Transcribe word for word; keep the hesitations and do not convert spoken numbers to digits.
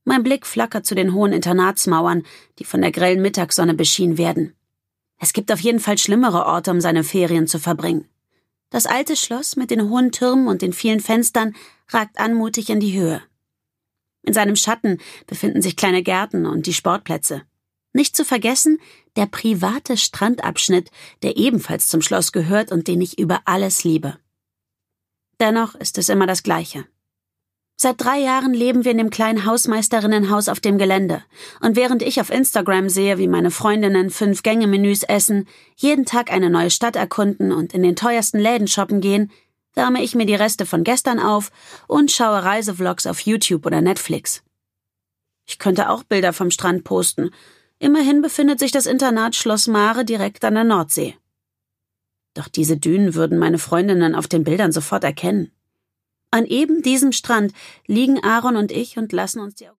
Mein Blick flackert zu den hohen Internatsmauern, die von der grellen Mittagssonne beschienen werden. Es gibt auf jeden Fall schlimmere Orte, um seine Ferien zu verbringen. Das alte Schloss mit den hohen Türmen und den vielen Fenstern ragt anmutig in die Höhe. In seinem Schatten befinden sich kleine Gärten und die Sportplätze. Nicht zu vergessen der private Strandabschnitt, der ebenfalls zum Schloss gehört und den ich über alles liebe. Dennoch ist es immer das Gleiche. Seit drei Jahren leben wir in dem kleinen Hausmeisterinnenhaus auf dem Gelände. Und während ich auf Instagram sehe, wie meine Freundinnen Fünf-Gänge-Menüs essen, jeden Tag eine neue Stadt erkunden und in den teuersten Läden shoppen gehen, wärme ich mir die Reste von gestern auf und schaue Reisevlogs auf YouTube oder Netflix. Ich könnte auch Bilder vom Strand posten. Immerhin befindet sich das Internat Schloss Mare direkt an der Nordsee. Doch diese Dünen würden meine Freundinnen auf den Bildern sofort erkennen. An eben diesem Strand liegen Aaron und ich und lassen uns die